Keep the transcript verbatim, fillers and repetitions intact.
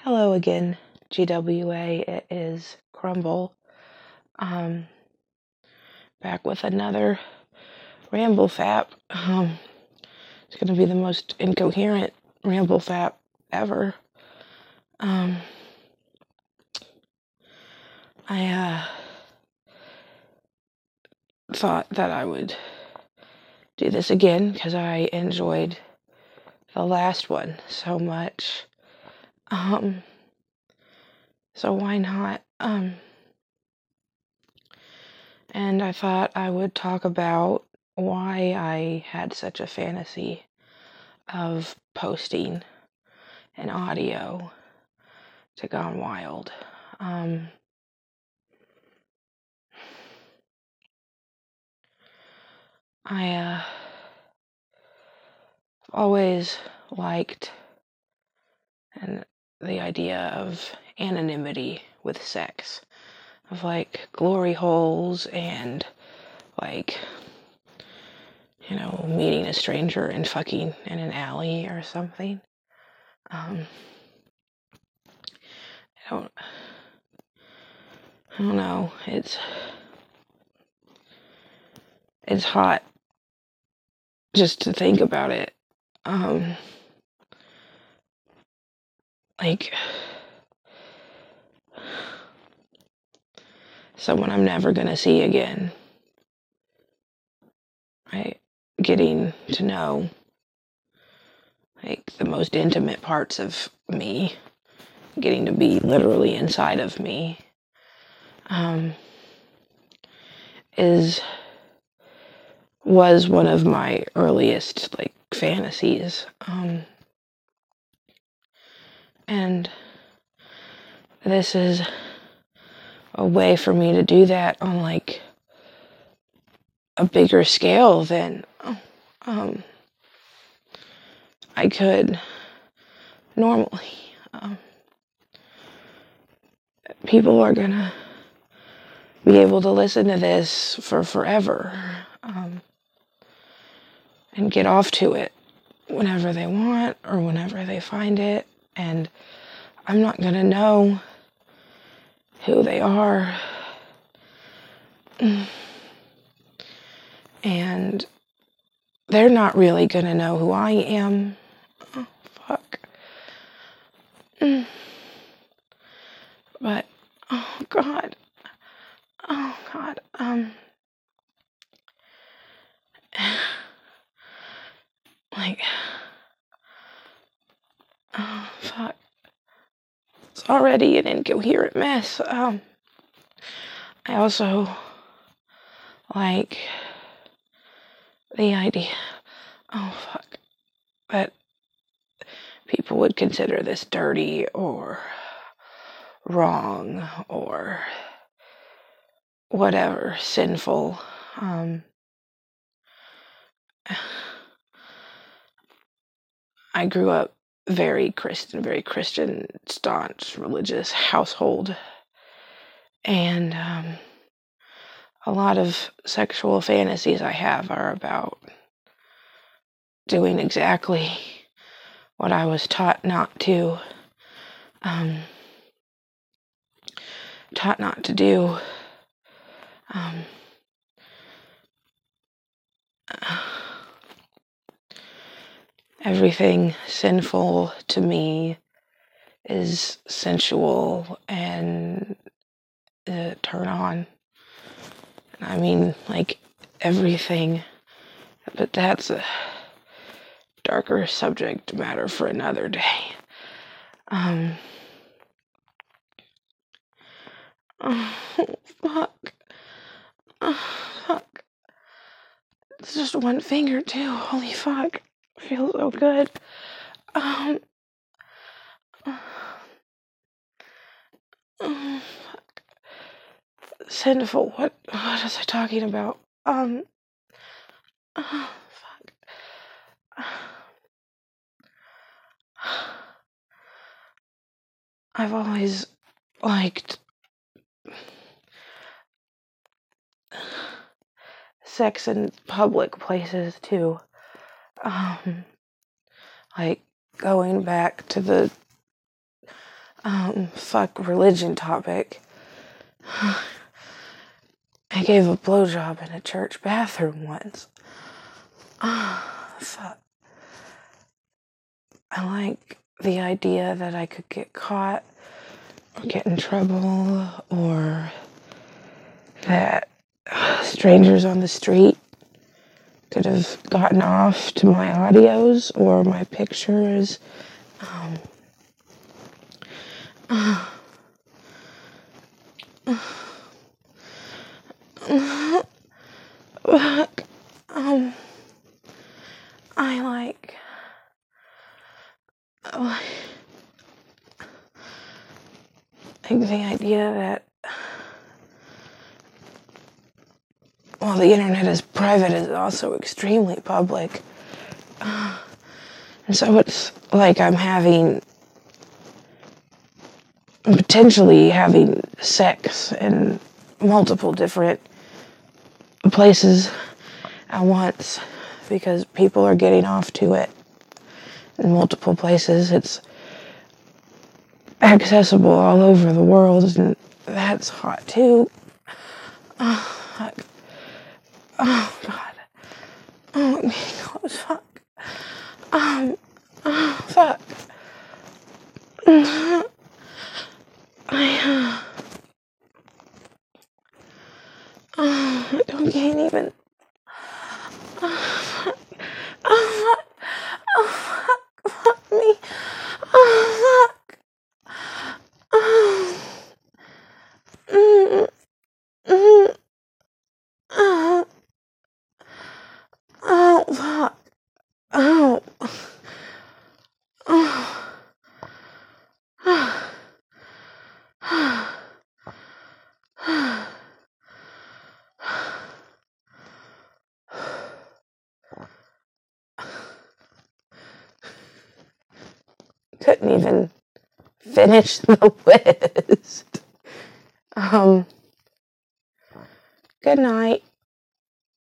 Hello again, G W A. It is Crumble. Um, back with another ramble fap. Um, it's going to be the most incoherent ramble fap ever. Um, I uh, thought that I would do this again because I enjoyed the last one so much. Um, so why not? Um, and I thought I would talk about why I had such a fantasy of posting an audio to Gone Wild. Um, I uh, always liked and the idea of anonymity with sex, of like glory holes and like, you know, meeting a stranger and fucking in an alley or something. Um, I don't, I don't know. It's, it's hot just to think about it. Um, like, someone I'm never gonna see again. Right? Getting to know like the most intimate parts of me, getting to be literally inside of me, um, is was one of my earliest like fantasies, um, and this is a way for me to do that on like a bigger scale than um, I could normally. Um, people are gonna be able to listen to this for forever, um, and get off to it whenever they want or whenever they find it, and I'm not gonna know who they are, and they're not really gonna know who I am. Oh, fuck. But oh god, oh god, um, like, oh fuck. It's already an incoherent mess. Um, I also like the idea, oh fuck, that people would consider this dirty or wrong or whatever, sinful. Um, I grew up very Christian, very Christian, staunch, religious household. And um, a lot of sexual fantasies I have are about doing exactly what I was taught not to, um, taught not to do. Um, everything sinful to me is sensual and uh, turn on. I mean, like, everything, but that's a darker subject matter for another day. Um, oh, fuck. Oh, fuck. It's just one finger, too. Holy fuck. Feels so good. Um, oh, fuck. Sinful. What, what was I talking about? Um, oh, fuck. I've always liked sex in public places too. Um, like going back to the um, fuck religion topic. I gave a blowjob in a church bathroom once. Ah, oh, fuck. I like the idea that I could get caught or get in trouble, or that strangers on the street could have gotten off to my audios or my pictures. Um, uh, uh, um, I like, like, like the idea that while the internet is private, it's also extremely public. Uh, and so it's like I'm having, potentially having sex in multiple different places at once, because people are getting off to it in multiple places. It's accessible all over the world, and that's hot too. Oh, fuck. Oh, God. Oh, my God, fuck. Um, oh, fuck. I, uh, oh, I don't, can't even. Oh, fuck. Oh, fuck. Oh, fuck. Fuck me. Oh, fuck. Oh. Mm. Mm. Oh. Oh, fuck. Oh. Oh. Couldn't even finish the list. Um, good night.